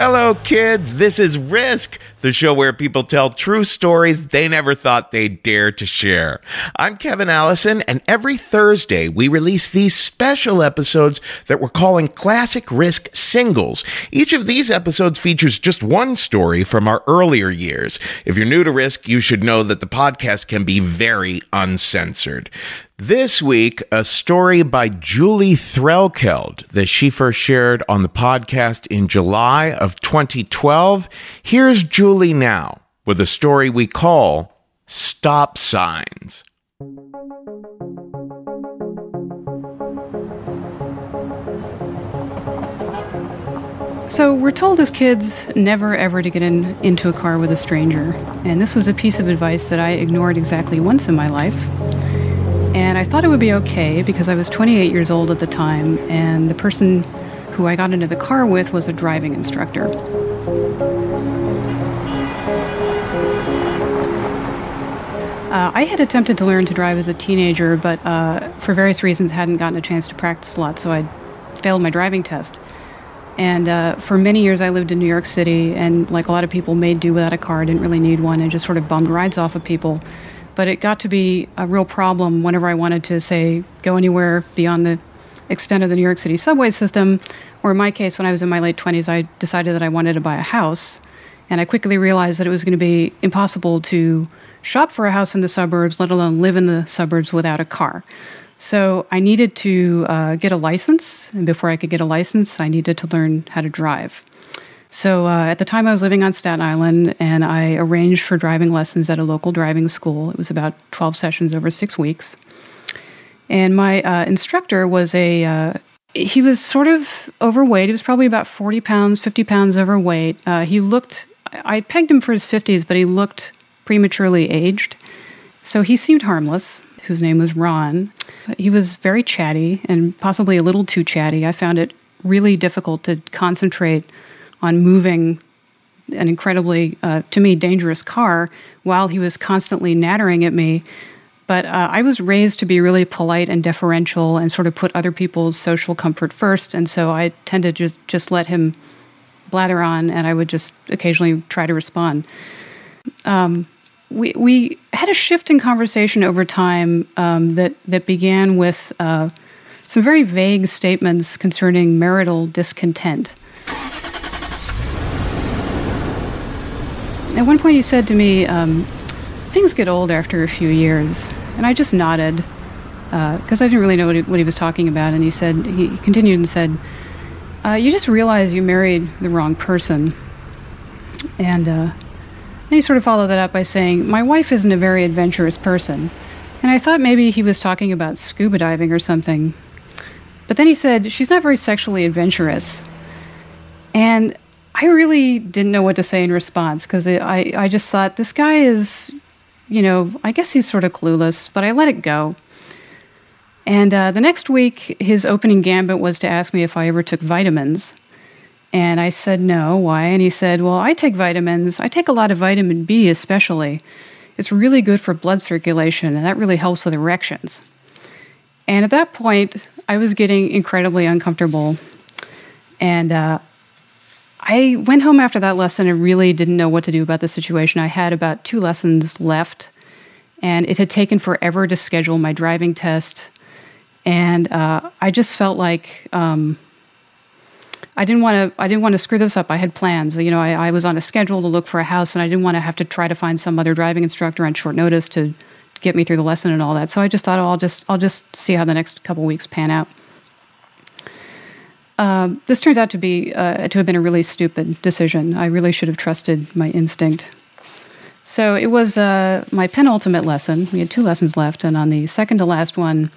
Hello, kids. This is Risk, the show where people tell true stories they never thought they'd dare to share. I'm Kevin Allison, and every Thursday we release these special episodes that we're calling Classic Risk Singles. Each of these episodes features just one story from our earlier years. If you're new to Risk, you should know that the podcast can be very uncensored. This week, a story by Julie Threlkeld that she first shared on the podcast in July of 2012. Here's Julie now with a story we call Stop Signs. So we're told as kids never ever to get into a car with a stranger. And this was a piece of advice that I ignored exactly once in my life. And I thought it would be okay because I was 28 years old at the time, and the person who I got into the car with was a driving instructor. I had attempted to learn to drive as a teenager, but for various reasons hadn't gotten a chance to practice a lot, so I failed my driving test. And for many years I lived in New York City, and like a lot of people, made do without a car, didn't really need one, and just sort of bummed rides off of people. But it got to be a real problem whenever I wanted to, say, go anywhere beyond the extent of the New York City subway system, or in my case, when I was in my late 20s, I decided that I wanted to buy a house. And I quickly realized that it was going to be impossible to shop for a house in the suburbs, let alone live in the suburbs without a car. So I needed to get a license, and before I could get a license, I needed to learn how to drive. So at the time I was living on Staten Island, and I arranged for driving lessons at a local driving school. It was about 12 sessions over 6 weeks. And my instructor was he was sort of overweight. He was probably about 40 pounds, 50 pounds overweight. I pegged him for his 50s, but he looked prematurely aged. So he seemed harmless, whose name was Ron. He was very chatty and possibly a little too chatty. I found it really difficult to concentrate on moving an incredibly, to me, dangerous car while he was constantly nattering at me. But I was raised to be really polite and deferential and sort of put other people's social comfort first. And so I tended to just let him blather on, and I would just occasionally try to respond. We had a shift in conversation over time that began with some very vague statements concerning marital discontent. At one point he said to me, things get old after a few years. And I just nodded, because I didn't really know what he was talking about. And he continued and said, you just realize you married the wrong person. And then he sort of followed that up by saying, my wife isn't a very adventurous person. And I thought maybe he was talking about scuba diving or something. But then he said, she's not very sexually adventurous. And I really didn't know what to say in response, because I just thought, this guy is, I guess he's sort of clueless, but I let it go. And the next week, his opening gambit was to ask me if I ever took vitamins. And I said, no, why? And he said, well, I take vitamins. I take a lot of vitamin B especially. It's really good for blood circulation, and that really helps with erections. And at that point, I was getting incredibly uncomfortable. And I went home after that lesson and really didn't know what to do about the situation. I had about 2 lessons left, and it had taken forever to schedule my driving test. And I just felt like I didn't want to screw this up. I had plans. I was on a schedule to look for a house, and I didn't want to have to try to find some other driving instructor on short notice to get me through the lesson and all that. So I just thought, I'll just see how the next couple weeks pan out. This turns out to have been a really stupid decision. I really should have trusted my instinct. So it was my penultimate lesson. We had 2 lessons left, and on the second to last one,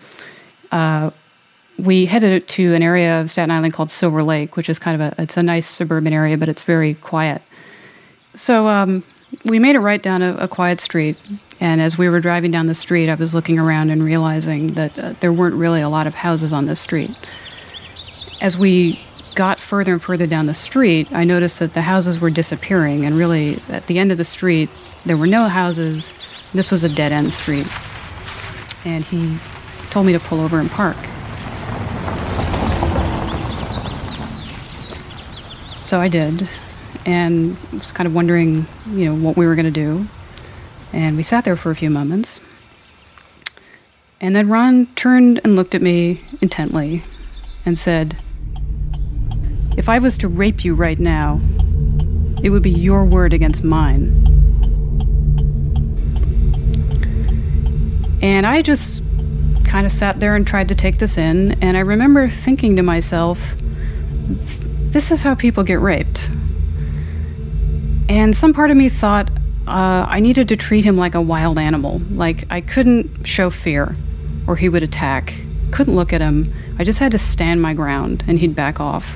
we headed to an area of Staten Island called Silver Lake, which is it's a nice suburban area, but it's very quiet. So we made a right down a quiet street, and as we were driving down the street, I was looking around and realizing that there weren't really a lot of houses on this street. As we got further and further down the street, I noticed that the houses were disappearing, and really, at the end of the street, there were no houses. This was a dead-end street. And he told me to pull over and park. So I did, and was kind of wondering, what we were going to do. And we sat there for a few moments. And then Ron turned and looked at me intently and said, "If I was to rape you right now, it would be your word against mine." And I just kind of sat there and tried to take this in, and I remember thinking to myself, this is how people get raped. And some part of me thought I needed to treat him like a wild animal. Like, I couldn't show fear, or he would attack. Couldn't look at him. I just had to stand my ground, and he'd back off.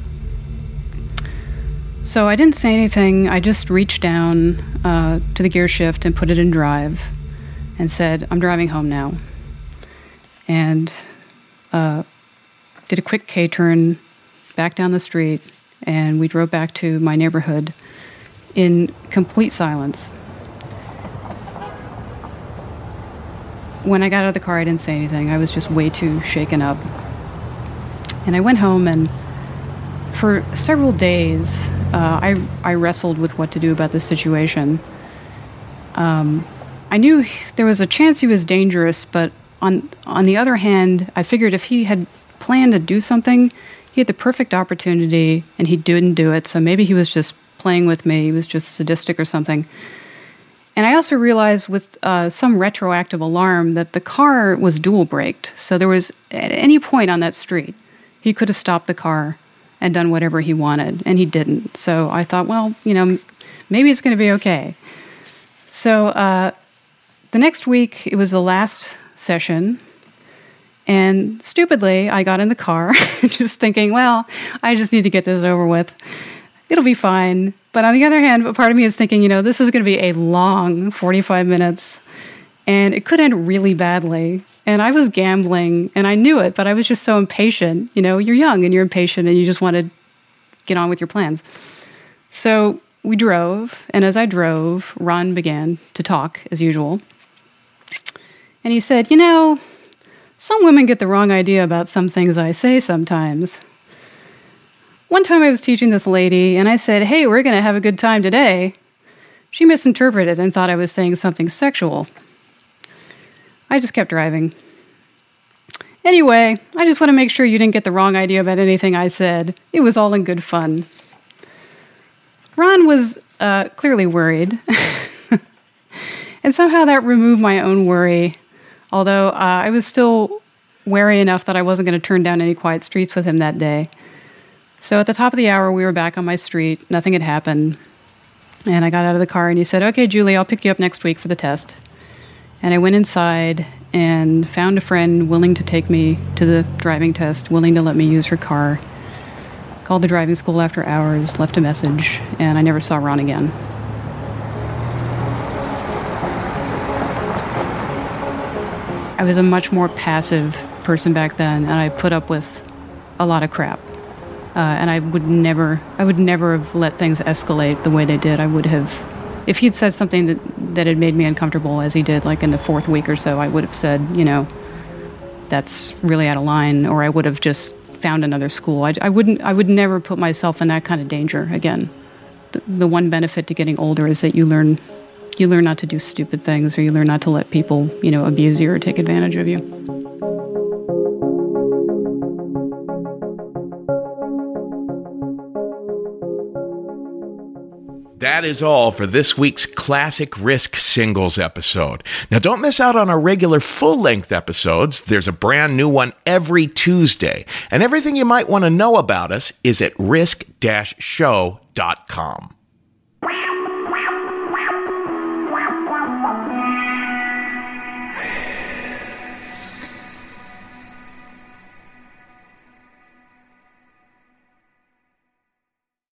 So I didn't say anything. I just reached down to the gear shift and put it in drive and said, "I'm driving home now." And did a quick K-turn back down the street, and we drove back to my neighborhood in complete silence. When I got out of the car, I didn't say anything. I was just way too shaken up. And I went home, and for several days, I wrestled with what to do about this situation. I knew there was a chance he was dangerous, but on the other hand, I figured if he had planned to do something, he had the perfect opportunity, and he didn't do it, so maybe he was just playing with me. He was just sadistic or something. And I also realized with some retroactive alarm that the car was dual braked, so there was, at any point on that street, he could have stopped the car and done whatever he wanted, and he didn't. So I thought, well, maybe it's going to be okay. So the next week, it was the last session, and stupidly, I got in the car, just thinking, well, I just need to get this over with. It'll be fine. But on the other hand, a part of me is thinking, this is going to be a long 45 minutes, and it could end really badly. And I was gambling, and I knew it, but I was just so impatient. You're young, and you're impatient, and you just want to get on with your plans. So we drove, and as I drove, Ron began to talk, as usual. And he said, some women get the wrong idea about some things I say sometimes. One time I was teaching this lady, and I said, "Hey, we're going to have a good time today." She misinterpreted and thought I was saying something sexual. I just kept driving. Anyway, I just want to make sure you didn't get the wrong idea about anything I said. It was all in good fun. Ron was clearly worried. And somehow that removed my own worry, although I was still wary enough that I wasn't going to turn down any quiet streets with him that day. So at the top of the hour, we were back on my street. Nothing had happened. And I got out of the car, and he said, "Okay, Julie, I'll pick you up next week for the test." And I went inside and found a friend willing to take me to the driving test, willing to let me use her car. Called the driving school after hours, left a message, and I never saw Ron again. I was a much more passive person back then, and I put up with a lot of crap. And I would never have let things escalate the way they did. I would have, if he'd said something that had made me uncomfortable, as he did, like in the fourth week or so, I would have said, that's really out of line, or I would have just found another school. I would never put myself in that kind of danger again. The one benefit to getting older is that you learn not to do stupid things, or you learn not to let people, abuse you or take advantage of you. That is all for this week's Classic Risk Singles episode. Now, don't miss out on our regular full-length episodes. There's a brand new one every Tuesday. And everything you might want to know about us is at risk-show.com.